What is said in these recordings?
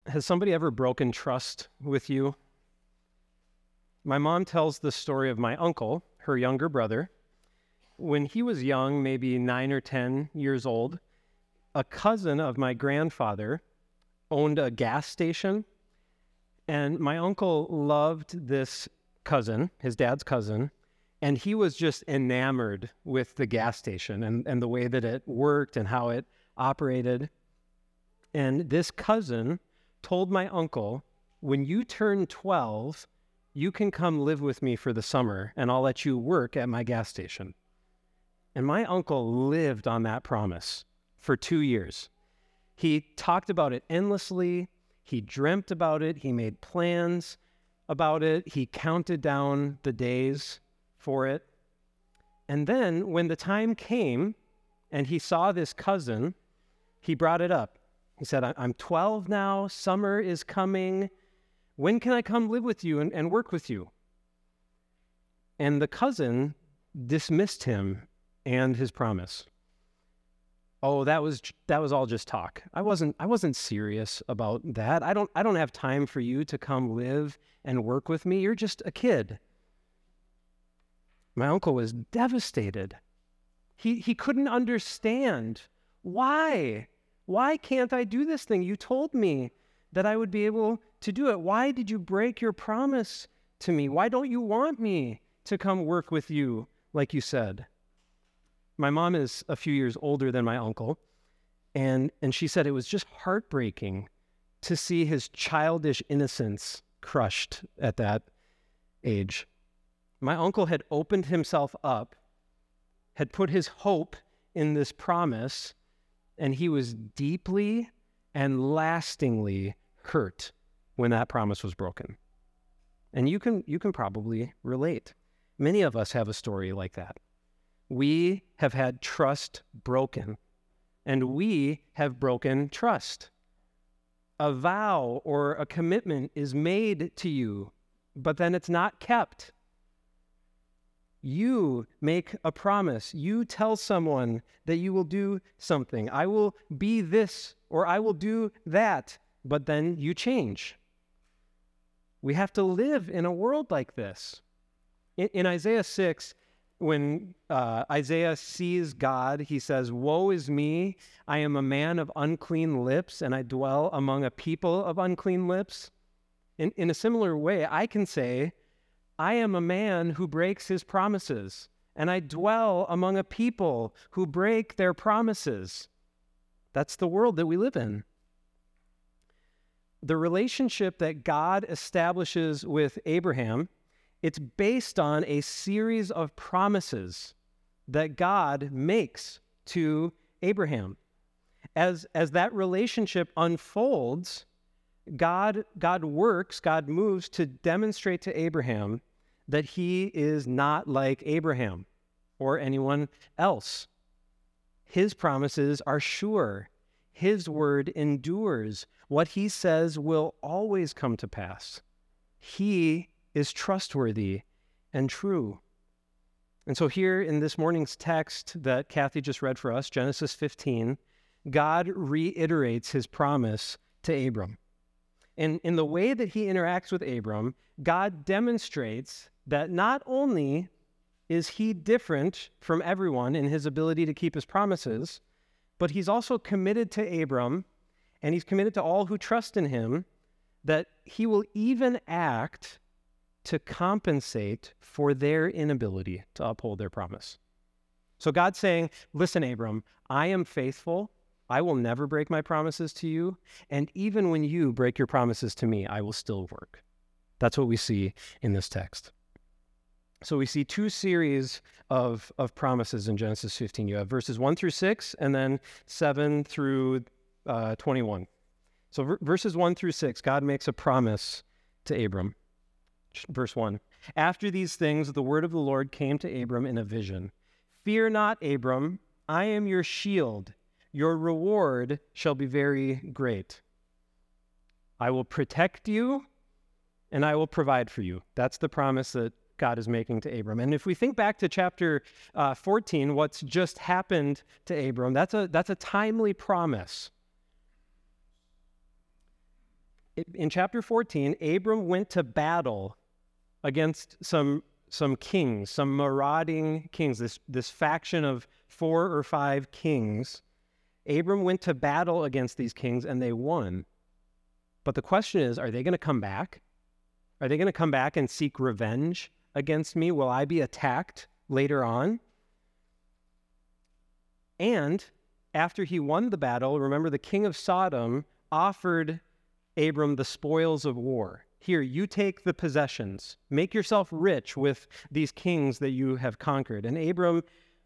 Has somebody ever broken trust with you? My mom tells the story of my uncle, her younger brother. When he was young, maybe 9 or 10 years old, a cousin of my grandfather owned a gas station, and my uncle loved this cousin, his dad's cousin, and he was just enamored with the gas station and the way that it worked and how it operated. And this cousin told my uncle, when you turn 12, you can come live with me for the summer and I'll let you work at my gas station. And my uncle lived on that promise for 2 years. He talked about it endlessly. He dreamt about it. He made plans about it. He counted down the days for it. And then when the time came and he saw this cousin, he brought it up. He said, I'm 12 now, summer is coming. When can I come live with you and work with you? And the cousin dismissed him and his promise. Oh, that was all just talk. I wasn't serious about that. I don't have time for you to come live and work with me. You're just a kid. My uncle was devastated. He couldn't understand. Why? Why can't I do this thing? You told me that I would be able to do it. Why did you break your promise to me? Why don't you want me to come work with you like you said? My mom is a few years older than my uncle, and she said it was just heartbreaking to see his childish innocence crushed at that age. My uncle had opened himself up, had put his hope in this promise, and he was deeply and lastingly hurt when that promise was broken. And you can probably relate. Many of us have a story like that. We have had trust broken, and we have broken trust. A vow or a commitment is made to you, but then it's not kept. You make a promise. You tell someone that you will do something. I will be this or I will do that, but then you change. We have to live in a world like this. In Isaiah 6, when Isaiah sees God, he says, "Woe is me, I am a man of unclean lips, and I dwell among a people of unclean lips." In a similar way, I can say, I am a man who breaks his promises, and I dwell among a people who break their promises. That's the world that we live in. The relationship that God establishes with Abraham, it's based on a series of promises that God makes to Abraham. As that relationship unfolds, God moves to demonstrate to Abraham that he is not like Abraham or anyone else. His promises are sure. His word endures. What he says will always come to pass. He is trustworthy and true. And so here in this morning's text that Kathy just read for us, Genesis 15, God reiterates his promise to Abram. And in the way that he interacts with Abram, God demonstrates that not only is he different from everyone in his ability to keep his promises, but he's also committed to Abram, and he's committed to all who trust in him, that he will even act to compensate for their inability to uphold their promise. So God's saying, listen, Abram, I am faithful. I will never break my promises to you. And even when you break your promises to me, I will still work. That's what we see in this text. So we see two series of promises in Genesis 15. You have verses 1 through 6 and then 7 through 21. So verses 1 through 6, God makes a promise to Abram. Verse 1, after these things, the word of the Lord came to Abram in a vision. Fear not, Abram, I am your shield. Your reward shall be very great. I will protect you and I will provide for you. That's the promise that God is making to Abram. And if we think back to chapter 14, what's just happened to Abram, that's a timely promise. In chapter 14, Abram went to battle against some kings, some marauding kings, this faction of 4 or 5 kings. Abram went to battle against these kings, and they won. But the question is, are they going to come back? Are they going to come back and seek revenge against me? Will I be attacked later on? And after he won the battle, remember the king of Sodom offered Abram the spoils of war. Here, you take the possessions. Make yourself rich with these kings that you have conquered. And Abram,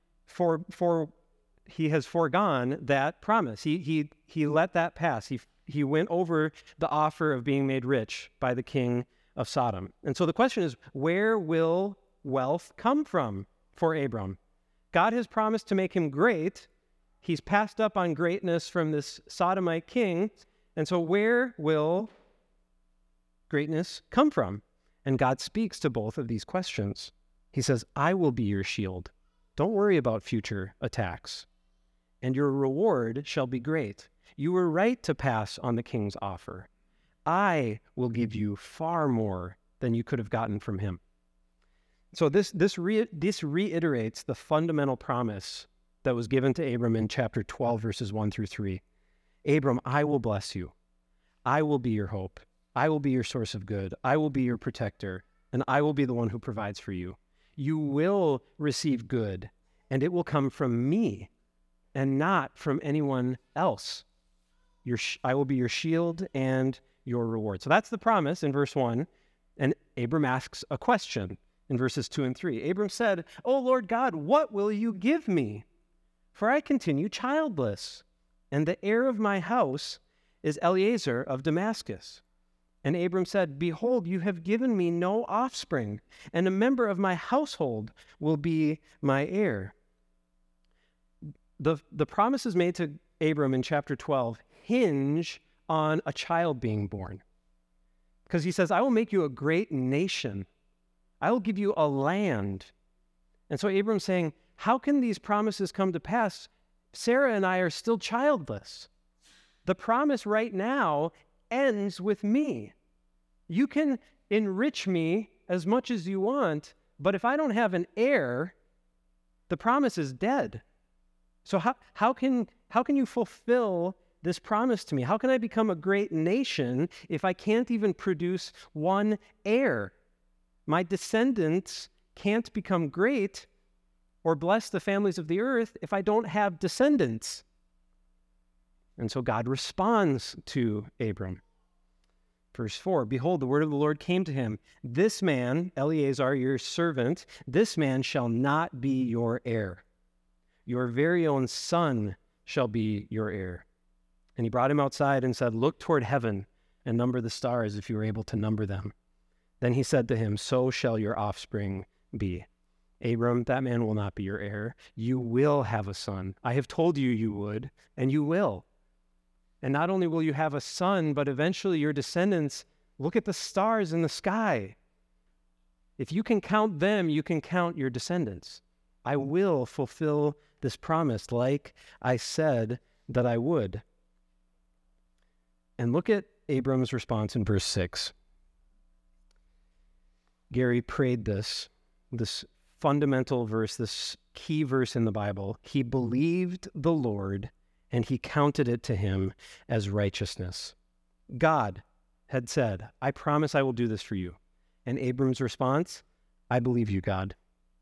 he has foregone that promise. He let that pass. He went over the offer of being made rich by the king of Sodom. And so the question is, where will wealth come from for Abram? God has promised to make him great. He's passed up on greatness from this Sodomite king. And so where will greatness come from? And God speaks to both of these questions. He says, I will be your shield. Don't worry about future attacks. And your reward shall be great. You were right to pass on the king's offer. I will give you far more than you could have gotten from him. So this reiterates the fundamental promise that was given to Abram in chapter 12, verses 1 through 3. Abram, I will bless you. I will be your hope. I will be your source of good. I will be your protector, and I will be the one who provides for you. You will receive good, and it will come from me and not from anyone else. I will be your shield and your reward. So that's the promise in verse 1. And Abram asks a question in verses 2 and 3. Abram said, O Lord God, what will you give me? For I continue childless, and the heir of my house is Eliezer of Damascus. And Abram said, Behold, you have given me no offspring, and a member of my household will be my heir. The promises made to Abram in chapter 12 hinge on a child being born. Because he says, I will make you a great nation. I will give you a land. And so Abram's saying, how can these promises come to pass? Sarah and I are still childless. The promise right now ends with me. You can enrich me as much as you want, but if I don't have an heir, the promise is dead. So how can you fulfill this promise to me? How can I become a great nation if I can't even produce one heir? My descendants can't become great or bless the families of the earth if I don't have descendants. And so God responds to Abram. Verse 4, Behold, the word of the Lord came to him. This man, Eliezer, your servant, this man shall not be your heir. Your very own son shall be your heir. And he brought him outside and said, Look toward heaven and number the stars if you are able to number them. Then he said to him, So shall your offspring be. Abram, that man will not be your heir. You will have a son. I have told you you would, and you will. And not only will you have a son, but eventually your descendants, look at the stars in the sky. If you can count them, you can count your descendants. I will fulfill this promise like I said that I would. And look at Abram's response in verse 6. Gary prayed this fundamental verse, this key verse in the Bible. He believed the Lord, and he counted it to him as righteousness. God had said, I promise I will do this for you. And Abram's response, I believe you, God.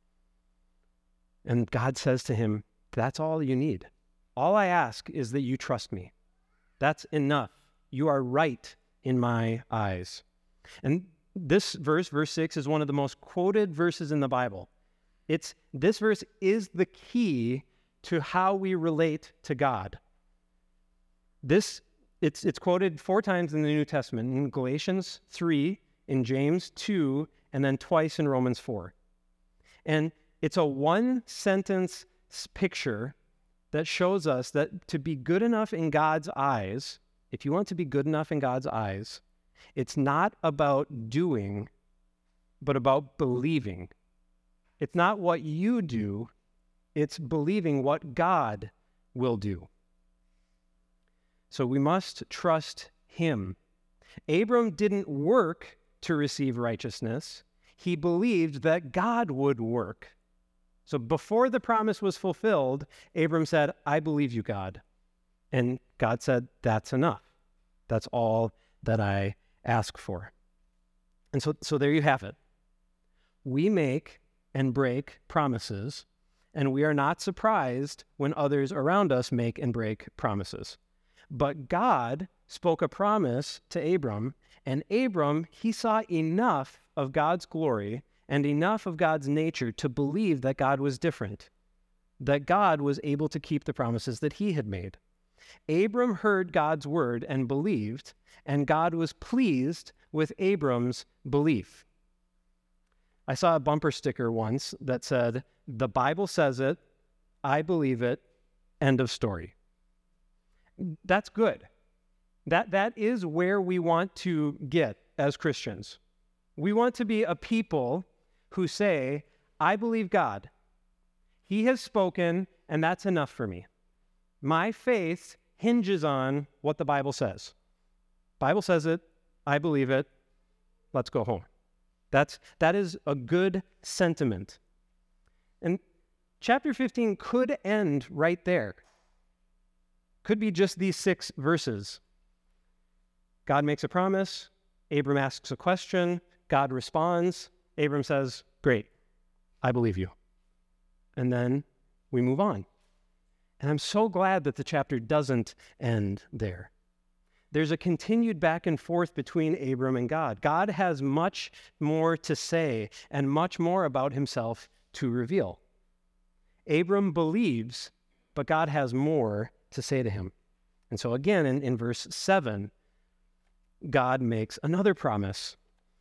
And God says to him, that's all you need. All I ask is that you trust me. That's enough. You are right in my eyes. And this verse, verse 6, is one of the most quoted verses in the Bible. This verse is the key to how we relate to God. It's quoted 4 times in the New Testament, in Galatians 3, in James 2, and then twice in Romans 4. And it's a one-sentence picture that shows us that to be good enough in God's eyes, if you want to be good enough in God's eyes, it's not about doing, but about believing. It's not what you do, it's believing what God will do. So we must trust him. Abram didn't work to receive righteousness. He believed that God would work. So before the promise was fulfilled, Abram said, I believe you, God. And God said, that's enough. That's all that I ask for. And so there you have it. We make and break promises, and we are not surprised when others around us make and break promises. But God spoke a promise to Abram, and Abram, he saw enough of God's glory and enough of God's nature to believe that God was different, that God was able to keep the promises that he had made. Abram heard God's word and believed, and God was pleased with Abram's belief. I saw a bumper sticker once that said, "The Bible says it, I believe it, end of story." That's good. That is where we want to get as Christians. We want to be a people who say, I believe God. He has spoken, and that's enough for me. My faith hinges on what the Bible says. Bible says it, I believe it, let's go home. That is a good sentiment. And chapter 15 could end right there. Could be just these 6 verses. God makes a promise, Abram asks a question, God responds, Abram says, great, I believe you. And then we move on. And I'm so glad that the chapter doesn't end there. There's a continued back and forth between Abram and God. God has much more to say and much more about himself to reveal. Abram believes, but God has more to say to him. And so again, in verse 7, God makes another promise.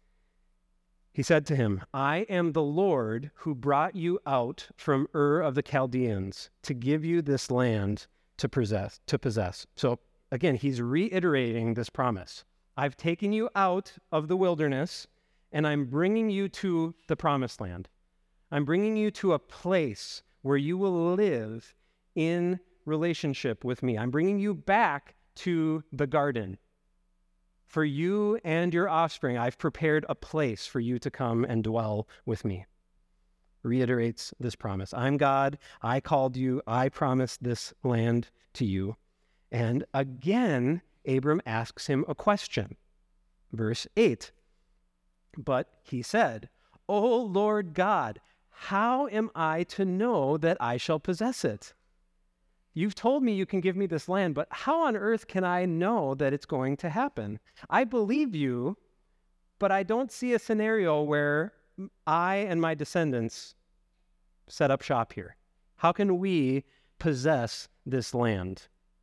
He said to him, I am the Lord who brought you out from Ur of the Chaldeans to give you this land to possess. So again, he's reiterating this promise. I've taken you out of the wilderness, and I'm bringing you to the promised land. I'm bringing you to a place where you will live in relationship with me. I'm bringing you back to the garden. For you and your offspring, I've prepared a place for you to come and dwell with me. Reiterates this promise. I'm God. I called you. I promised this land to you. And again, Abram asks him a question. Verse 8. But he said, O Lord God, how am I to know that I shall possess it? You've told me you can give me this land, but how on earth can I know that it's going to happen? I believe you, but I don't see a scenario where I and my descendants set up shop here. How can we possess this land?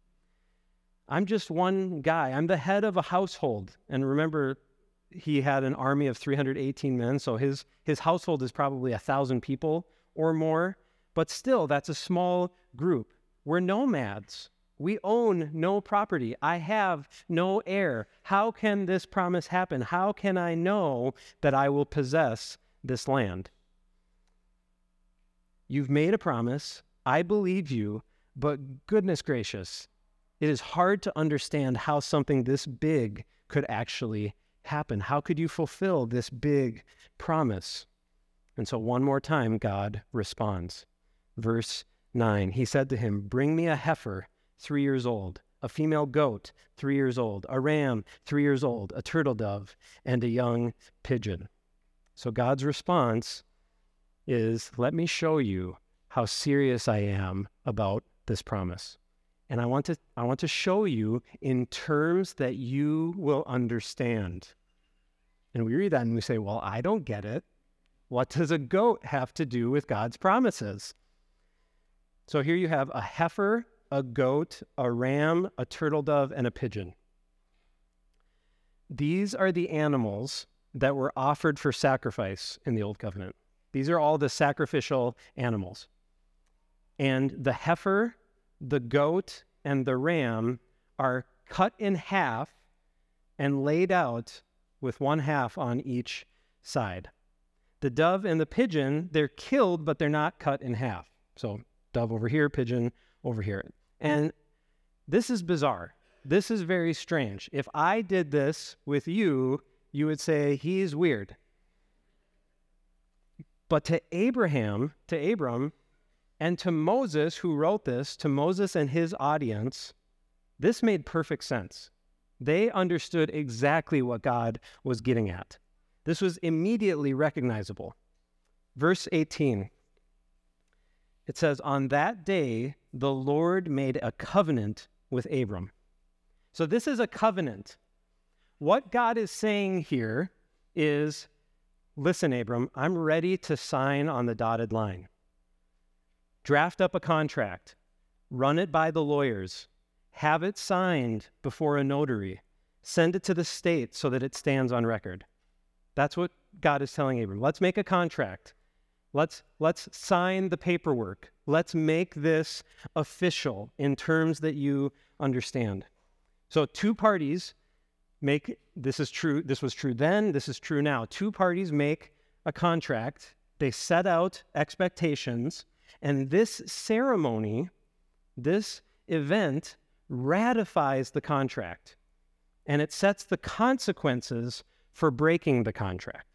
I'm just one guy. I'm the head of a household. And remember, he had an army of 318 men, so his household is probably 1,000 people or more. But still, that's a small group. We're nomads. We own no property. I have no heir. How can this promise happen? How can I know that I will possess this land? You've made a promise. I believe you, but goodness gracious, it is hard to understand how something this big could actually happen. How could you fulfill this big promise? And so one more time, God responds. Verse 9, he said to him, bring me a heifer, 3 years old, a female goat, 3 years old, a ram, 3 years old, a turtle dove, and a young pigeon. So God's response is, let me show you how serious I am about this promise. And I want to show you in terms that you will understand. And we read that and we say, well, I don't get it. What does a goat have to do with God's promises? So here you have a heifer, a goat, a ram, a turtle dove, and a pigeon. These are the animals that were offered for sacrifice in the Old Covenant. These are all the sacrificial animals. And the heifer, the goat, and the ram are cut in half and laid out with one half on each side. The dove and the pigeon, they're killed, but they're not cut in half. So dove over here, pigeon over here. And this is bizarre this is very strange. If I did this with you, you would say, he's weird. But to Abram, and to Moses, who wrote this, to Moses and his audience, this made perfect sense. They understood exactly what God was getting at. This was immediately recognizable. Verse 18, it says, on that day, the Lord made a covenant with Abram. So this is a covenant. What God is saying here is, listen, Abram, I'm ready to sign on the dotted line. Draft up a contract, run it by the lawyers, have it signed before a notary, send it to the state so that it stands on record. That's what God is telling Abram. Let's make a contract. Let's sign the paperwork. Let's make this official in terms that you understand. So two parties make, this was true then, this is true now. Two parties make a contract. They set out expectations, and this ceremony, this event, ratifies the contract, and it sets the consequences for breaking the contract.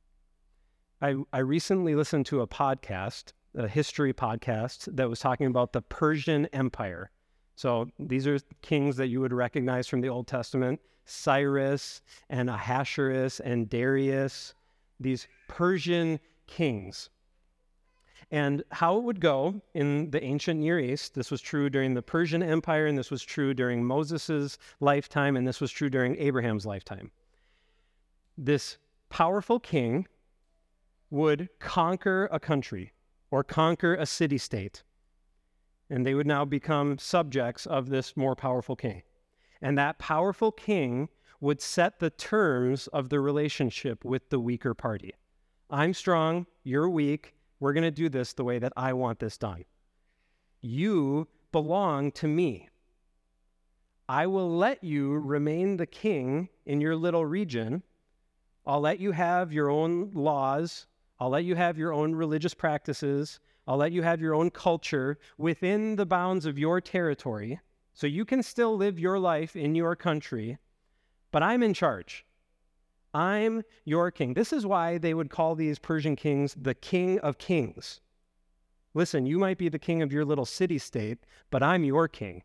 I recently listened to a podcast, a history podcast, that was talking about the Persian Empire. So these are kings that you would recognize from the Old Testament: Cyrus and Ahasuerus and Darius, these Persian kings. And how it would go in the ancient Near East, this was true during the Persian Empire, and this was true during Moses' lifetime, and this was true during Abraham's lifetime. This powerful king would conquer a country or conquer a city-state, and they would now become subjects of this more powerful king. And that powerful king would set the terms of the relationship with the weaker party. I'm strong, you're weak, we're going to do this the way that I want this done. You belong to me. I will let you remain the king in your little region. I'll let you have your own laws. I'll let you have your own religious practices. I'll let you have your own culture within the bounds of your territory, so you can still live your life in your country, but I'm in charge. I'm your king. This is why they would call these Persian kings the king of kings. Listen, you might be the king of your little city-state, but I'm your king.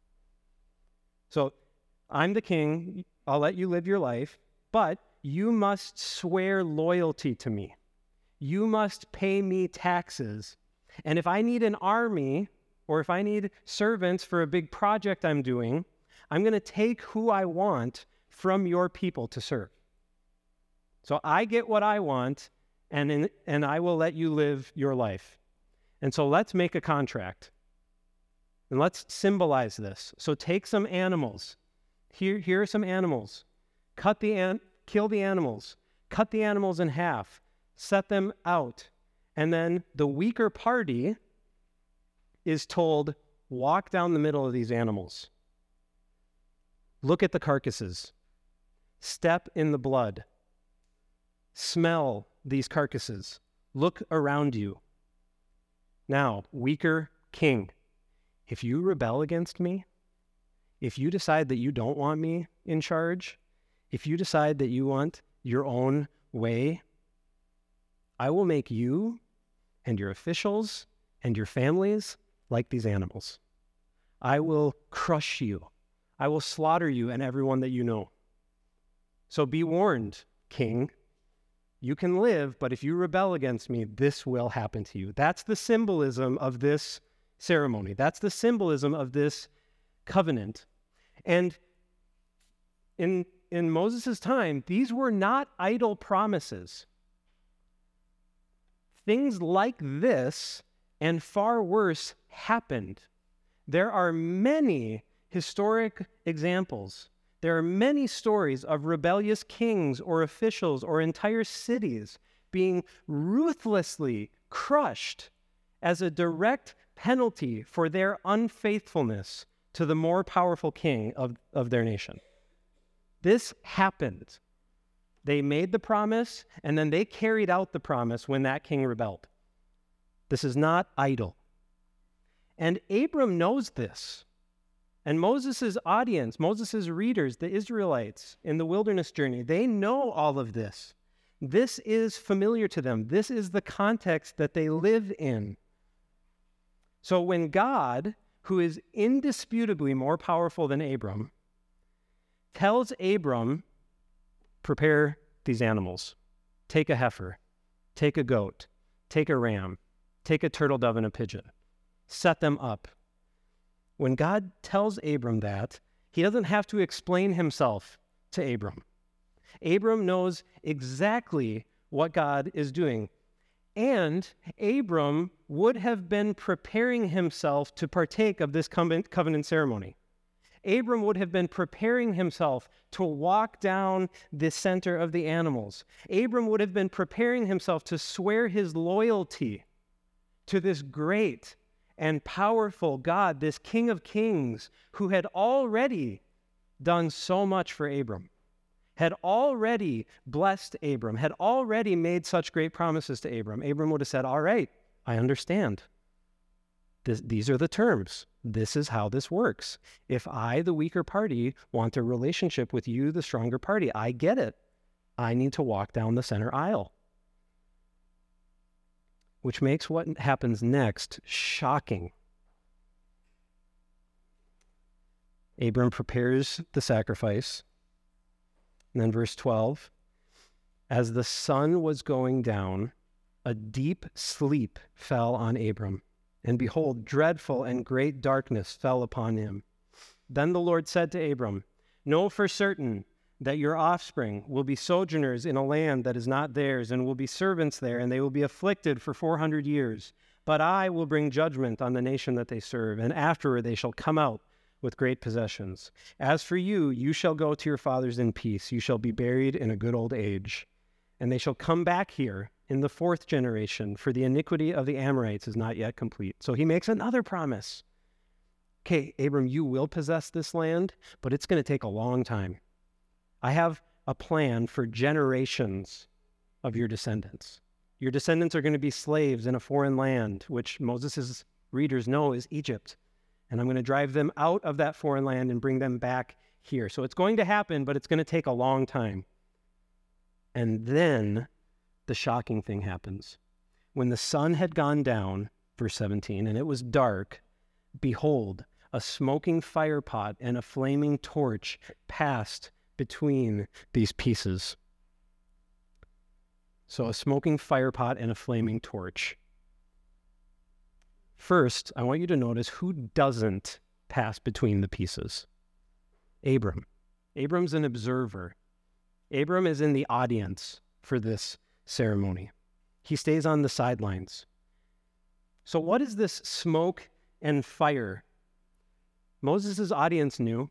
So I'm the king. I'll let you live your life, but you must swear loyalty to me. You must pay me taxes. And if I need an army, or if I need servants for a big project I'm doing, I'm going to take who I want from your people to serve. So I get what I want, and I will let you live your life. And so let's make a contract. And let's symbolize this. So take some animals. Here are some animals. Kill the animals. Cut the animals in half. Set them out. And then the weaker party is told, walk down the middle of these animals. Look at the carcasses. Step in the blood. Smell these carcasses. Look around you. Now, weaker king, if you rebel against me, if you decide that you don't want me in charge, if you decide that you want your own way, I will make you and your officials and your families like these animals. I will crush you. I will slaughter you and everyone that you know. So be warned, king. You can live, but if you rebel against me, this will happen to you. That's the symbolism of this ceremony. That's the symbolism of this covenant. And in Moses' time, these were not idle promises. Things like this and far worse happened. There are many historic examples. There are many stories of rebellious kings or officials or entire cities being ruthlessly crushed as a direct penalty for their unfaithfulness to the more powerful king of their nation. This happened. They made the promise, and then they carried out the promise when that king rebelled. This is not idle. And Abram knows this. And Moses' audience, Moses' readers, the Israelites in the wilderness journey, they know all of this. This is familiar to them. This is the context that they live in. So when God, who is indisputably more powerful than Abram, tells Abram, prepare these animals, take a heifer, take a goat, take a ram, take a turtle dove and a pigeon, set them up. When God tells Abram that, he doesn't have to explain himself to Abram. Abram knows exactly what God is doing. And Abram would have been preparing himself to partake of this covenant ceremony. Abram would have been preparing himself to walk down the center of the animals. Abram would have been preparing himself to swear his loyalty to this great and powerful God, this King of Kings, who had already done so much for Abram, had already blessed Abram, had already made such great promises to Abram. Abram would have said, all right, I understand. These are the terms. This is how this works. If I, the weaker party, want a relationship with you, the stronger party, I get it. I need to walk down the center aisle. Which makes what happens next shocking. Abram prepares the sacrifice. And then verse 12, as the sun was going down, a deep sleep fell on Abram. And behold, dreadful and great darkness fell upon him. Then the Lord said to Abram, know for certain that your offspring will be sojourners in a land that is not theirs, and will be servants there, and they will be afflicted for 400 years. But I will bring judgment on the nation that they serve, and afterward they shall come out with great possessions. As for you, you shall go to your fathers in peace. You shall be buried in a good old age. And they shall come back here in the 4th generation, for the iniquity of the Amorites is not yet complete. So he makes another promise. Okay, Abram, you will possess this land, but it's going to take a long time. I have a plan for generations of your descendants. Your descendants are going to be slaves in a foreign land, which Moses' readers know is Egypt. And I'm going to drive them out of that foreign land and bring them back here. So it's going to happen, but it's going to take a long time. And then the shocking thing happens. When the sun had gone down, verse 17, and it was dark, behold, a smoking fire pot and a flaming torch passed between these pieces. So a smoking fire pot and a flaming torch. First, I want you to notice who doesn't pass between the pieces. Abram. Abram's an observer. Abram is in the audience for this ceremony. He stays on the sidelines. So what is this smoke and fire? Moses' audience knew.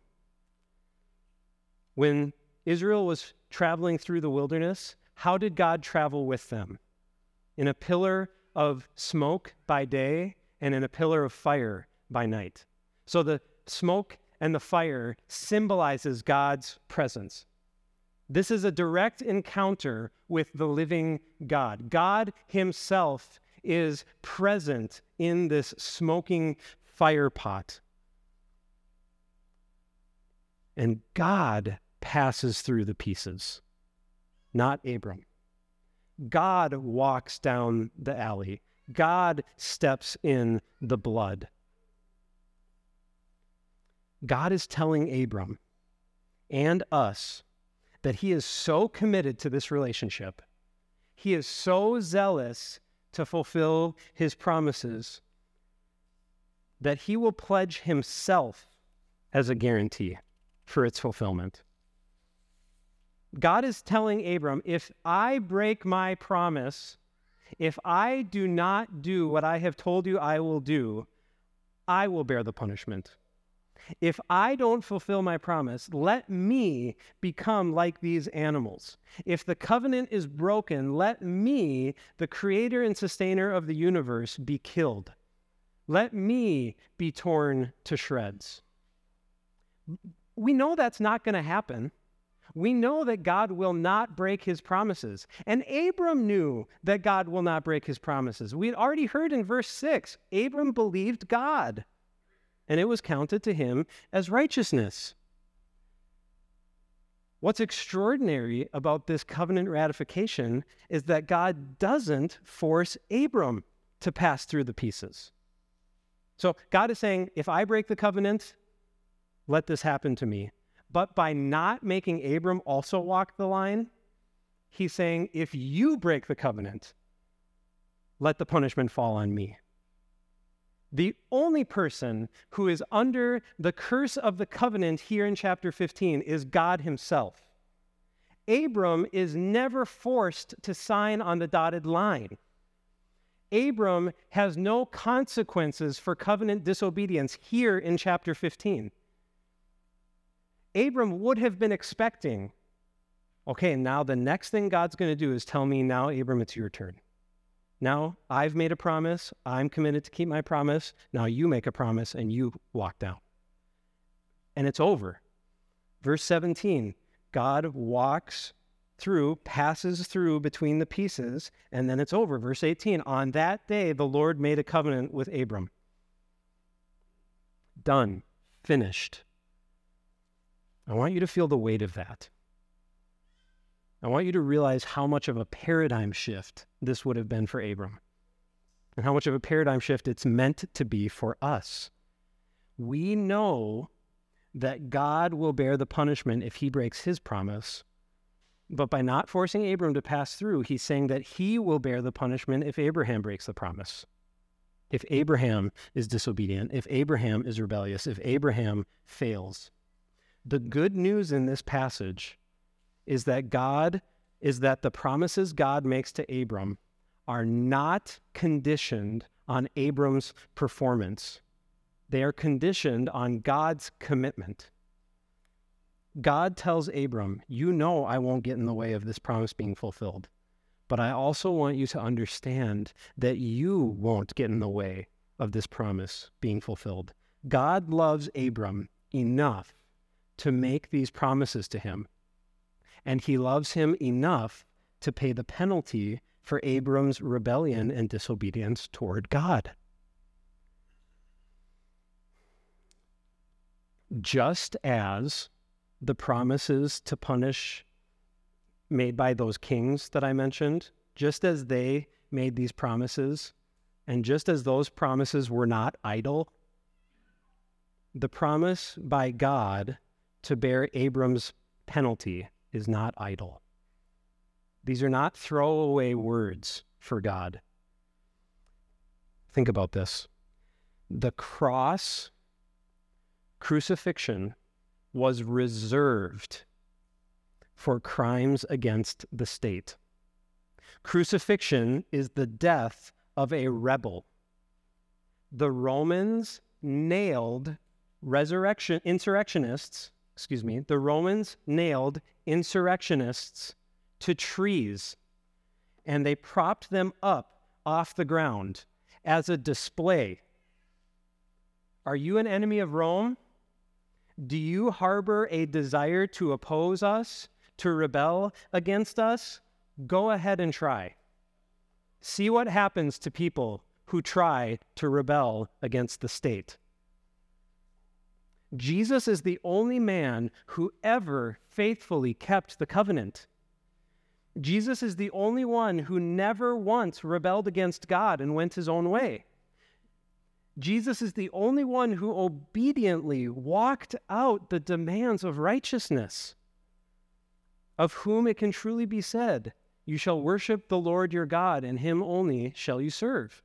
When Israel was traveling through the wilderness, how did God travel with them? In a pillar of smoke by day and in a pillar of fire by night. So the smoke and the fire symbolizes God's presence. This is a direct encounter with the living God. God himself is present in this smoking fire pot. And God passes through the pieces, not Abram. God walks down the alley. God steps in the blood. God is telling Abram and us that he is so committed to this relationship, he is so zealous to fulfill his promises, that he will pledge himself as a guarantee for its fulfillment. God is telling Abram, if I break my promise, if I do not do what I have told you I will do, I will bear the punishment. If I don't fulfill my promise, let me become like these animals. If the covenant is broken, let me, the creator and sustainer of the universe, be killed. Let me be torn to shreds. We know that's not going to happen. We know that God will not break his promises. And Abram knew that God will not break his promises. We had already heard in verse 6, Abram believed God. and it was counted to him as righteousness. What's extraordinary about this covenant ratification is that God doesn't force Abram to pass through the pieces. So God is saying, if I break the covenant, let this happen to me. But by not making Abram also walk the line, he's saying, if you break the covenant, let the punishment fall on me. The only person who is under the curse of the covenant here in chapter 15 is God himself. Abram is never forced to sign on the dotted line. Abram has no consequences for covenant disobedience here in chapter 15. Abram would have been expecting, okay, now the next thing God's going to do is tell me, now, Abram, it's your turn. Now, I've made a promise. I'm committed to keep my promise. Now you make a promise and you walk down. And it's over. Verse 17, God walks through, passes through between the pieces, and then it's over. Verse 18, on that day, the Lord made a covenant with Abram. Done. Finished. I want you to feel the weight of that. I want you to realize how much of a paradigm shift this would have been for Abram, and how much of a paradigm shift it's meant to be for us. We know that God will bear the punishment if he breaks his promise, but by not forcing Abram to pass through, he's saying that he will bear the punishment if Abraham breaks the promise. If Abraham is disobedient, if Abraham is rebellious, if Abraham fails. The good news in this passage is that the promises God makes to Abram are not conditioned on Abram's performance. They are conditioned on God's commitment. God tells Abram, you know I won't get in the way of this promise being fulfilled, but I also want you to understand that you won't get in the way of this promise being fulfilled. God loves Abram enough to make these promises to him, and he loves him enough to pay the penalty for Abram's rebellion and disobedience toward God. Just as the promises to punish made by those kings that I mentioned, just as they made these promises, and just as those promises were not idle, the promise by God to bear Abram's penalty is not idle. These are not throwaway words for God. Think about this. The cross, crucifixion, was reserved for crimes against the state. Crucifixion is the death of a rebel. The Romans nailed insurrectionists to trees, and they propped them up off the ground as a display. Are you an enemy of Rome? Do you harbor a desire to oppose us, to rebel against us? Go ahead and try. See what happens to people who try to rebel against the state. Jesus is the only man who ever faithfully kept the covenant. Jesus is the only one who never once rebelled against God and went his own way. Jesus is the only one who obediently walked out the demands of righteousness, of whom it can truly be said, you shall worship the Lord your God, and him only shall you serve.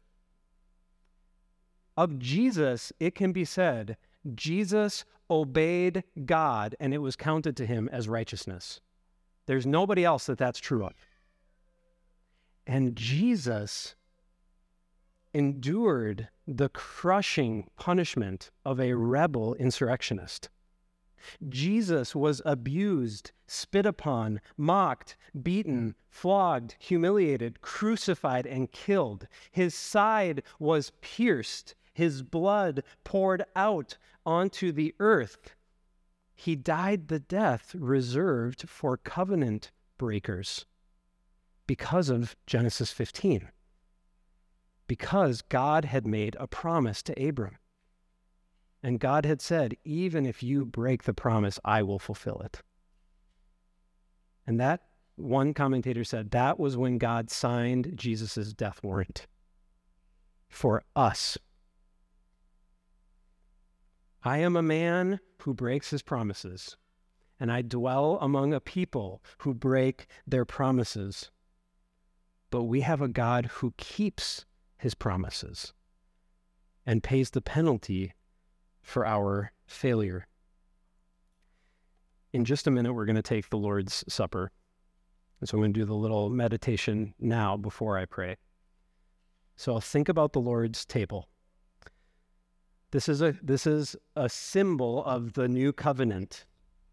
Of Jesus, it can be said, Jesus obeyed God, and it was counted to him as righteousness. There's nobody else that's true of. And Jesus endured the crushing punishment of a rebel insurrectionist. Jesus was abused, spit upon, mocked, beaten, flogged, humiliated, crucified, and killed. His side was pierced. His blood poured out onto the earth. He died the death reserved for covenant breakers because of Genesis 15. Because God had made a promise to Abram. And God had said, even if you break the promise, I will fulfill it. And that, one commentator said, that was when God signed Jesus' death warrant for us. I am a man who breaks his promises, and I dwell among a people who break their promises. But we have a God who keeps his promises and pays the penalty for our failure. In just a minute, we're going to take the Lord's Supper. And so I'm going to do the little meditation now before I pray. So I'll think about the Lord's table. This is a symbol of the new covenant.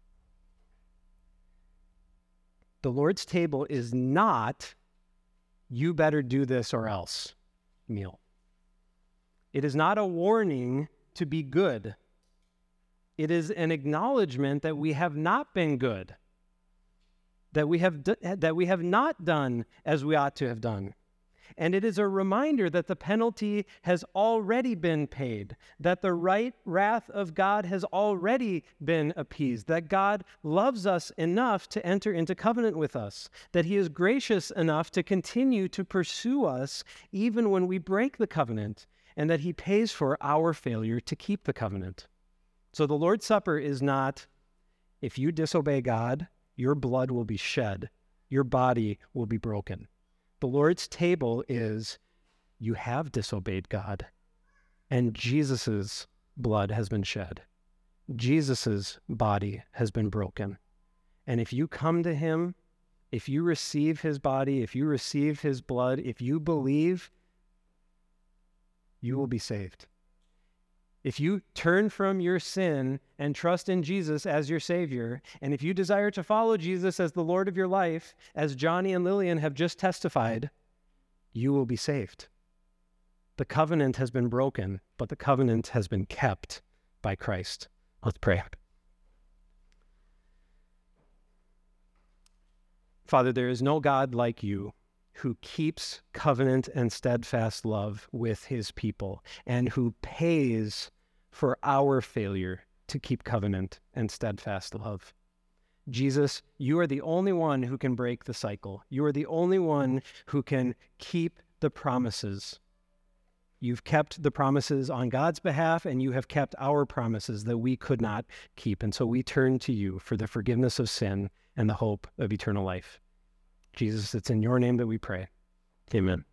The Lord's table is not, you better do this or else meal. It is not a warning to be good. It is an acknowledgement that we have not been good, that we have not done as we ought to have done. And it is a reminder that the penalty has already been paid, that the right wrath of God has already been appeased, that God loves us enough to enter into covenant with us, that he is gracious enough to continue to pursue us even when we break the covenant, and that he pays for our failure to keep the covenant. So the Lord's Supper is not, if you disobey God, your blood will be shed, your body will be broken. The Lord's table is, you have disobeyed God, and Jesus' blood has been shed. Jesus' body has been broken. And if you come to him, if you receive his body, if you receive his blood, if you believe, you will be saved. If you turn from your sin and trust in Jesus as your Savior, and if you desire to follow Jesus as the Lord of your life, as Johnny and Lillian have just testified, you will be saved. The covenant has been broken, but the covenant has been kept by Christ. Let's pray. Father, there is no God like you, who keeps covenant and steadfast love with his people, and who pays for our failure to keep covenant and steadfast love. Jesus, you are the only one who can break the cycle. You are the only one who can keep the promises. You've kept the promises on God's behalf, and you have kept our promises that we could not keep. And so we turn to you for the forgiveness of sin and the hope of eternal life. Jesus, it's in your name that we pray. Amen.